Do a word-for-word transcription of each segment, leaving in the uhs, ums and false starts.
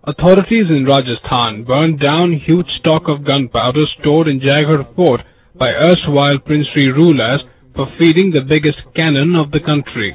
Authorities in Rajasthan burned down huge stock of gunpowder stored in Jaigarh Fort by erstwhile princely rulers for feeding the biggest cannon of the country.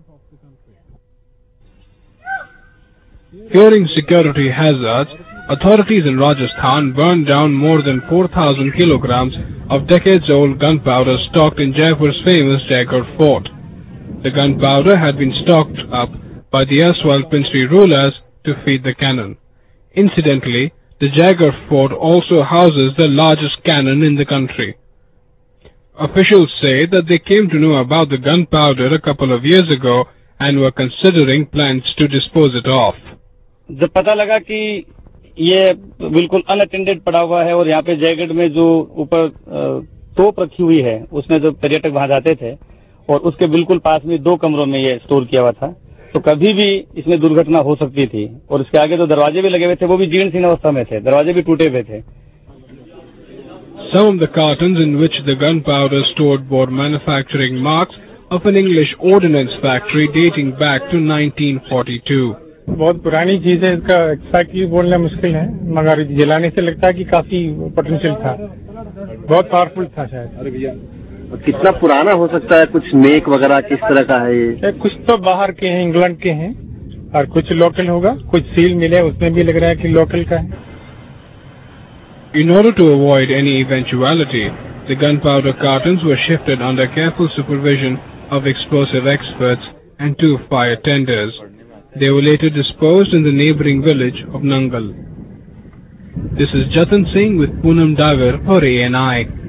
Fearing security hazards, authorities in Rajasthan burned down more than four thousand kilograms of decades-old gunpowder stocked in Jaipur's famous Jaigarh Fort. The gunpowder had been stocked up by the erstwhile princely rulers to feed the cannon. Incidentally, the Jaigarh Fort also houses the largest cannon in the country. Officials say that they came to know about the gunpowder a couple of years ago and were considering plans to dispose it off. जब पता लगा कि ये बिल्कुल unattended पड़ा हुआ है और यहाँ पे जयगढ़ में जो ऊपर तोप रखी हुई है उसमें जो पर्यटक वहां जाते थे और उसके बिल्कुल पास में दो कमरों में ये स्टोर किया हुआ था, तो कभी भी इसमें दुर्घटना हो सकती थी। और इसके आगे जो दरवाजे भी लगे हुए थे वो भी जीर्ण शीर्ण अवस्था में थे, दरवाजे भी टूटे हुए थे। Some of the cartons in which the gunpowder stored bore manufacturing marks of an English ordnance factory dating back to nineteen forty-two. बहुत पुरानी चीज है, इसका एक्सैक्टली बोलना मुश्किल है, मगर जलाने से लगता है कि काफी पोटेंशियल था, बहुत पावरफुल था शायद। अरे भैया, कितना पुराना हो सकता है? कुछ मेक वगैरह किस तरह का है ये? कुछ तो बाहर के हैं, इंग्लैंड के हैं, और कुछ लोकल होगा। कुछ सील मिले उसमें भी लग रहा है कि लोकल का है। In order to avoid any eventuality, the gunpowder cartons were shifted under careful supervision of explosive experts and two fire tenders. They were later disposed in the neighboring village of Nangal. This is Jatin Singh with Poonam Dagar for A N I.